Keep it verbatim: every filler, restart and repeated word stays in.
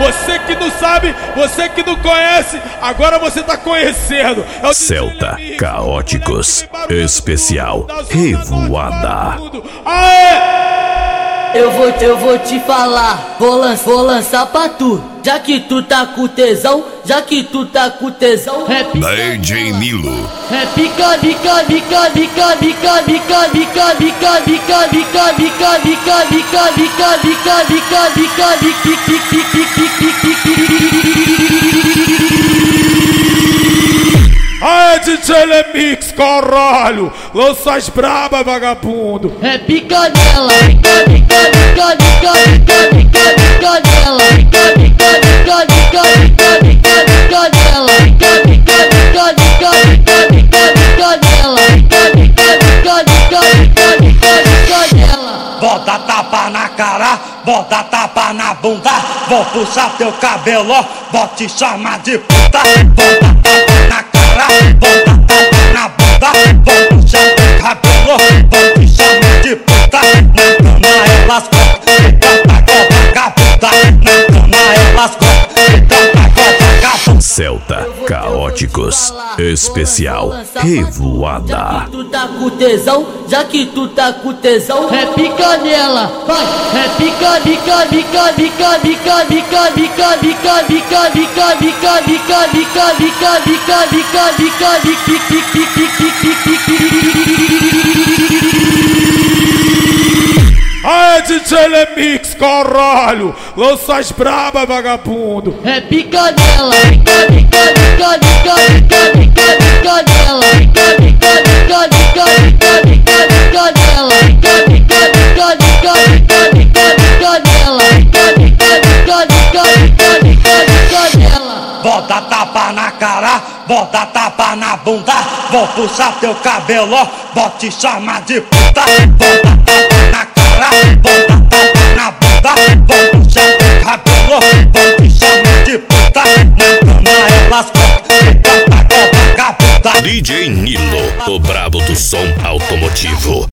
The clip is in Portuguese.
Você que não sabe, você que não conhece, agora você tá conhecendo. É o Celta Caóticos Especial Revoada. Aê! Eu vou, eu vou te falar, vou, lan vou lançar pra tu. Já que tu tá com tesão, já que tu tá com tesão. É D J Nilo. É pica, pica, pica, pica, pica, pica, pica, pica, pica, pica, pica, pica, pica, pica, pica, pica, pica, Aê, D J Lemix, caralho! Lança as braba, vagabundo! é pica dela, pica, pica, pica, pica, pica, pica, pica dela, pica, pica, pica, pica, pica, pica, pica dela, pica, pica, pica, pica, pica, pica, pica dela, pica, pica, pica, pica, pica, pica, pica dela. Bota tapa na cara, bota tapa na bunda, vou puxar teu cabelo, vou te chamar de puta. Bota tapa na cara, bota tapa na bunda, vou puxar teu cabelo, vou te chamar de puta. Na cama elas gostam, e canta com vagabunda. Na cama elas gostam, e canta com vagabunda. Celta Caóticos Especial Revoada. Tu tá com tesão, já que tu tá com tesão, é pica nela, vai, é pica, pica, pica, pica, pica, pica, pica, pica, pica, pica, pica, pica, pica, pica, pica, pica, pica, Aê, D J Lemix, caralho! Lança as braba, vagabundo! é pica dela, pica, pica, pica, pica, pica, pica, pica dela, pica, pica, pica, pica, pica, pica, pica dela, pica, pica, pica, pica, pica, pica, pica dela, pica, pica, pica, pica, pica, pica, pica dela. Bota tapa na cara, bota tapa na bunda, vou puxar teu cabelo, vou te chamar de puta. Bota tapa na cara, bota tapa na bunda, vou puxar teu cabelo, vou te chamar de puta. Na cama elas gostam, e canta com vagabunda. D J Nilo, o brabo do som automotivo.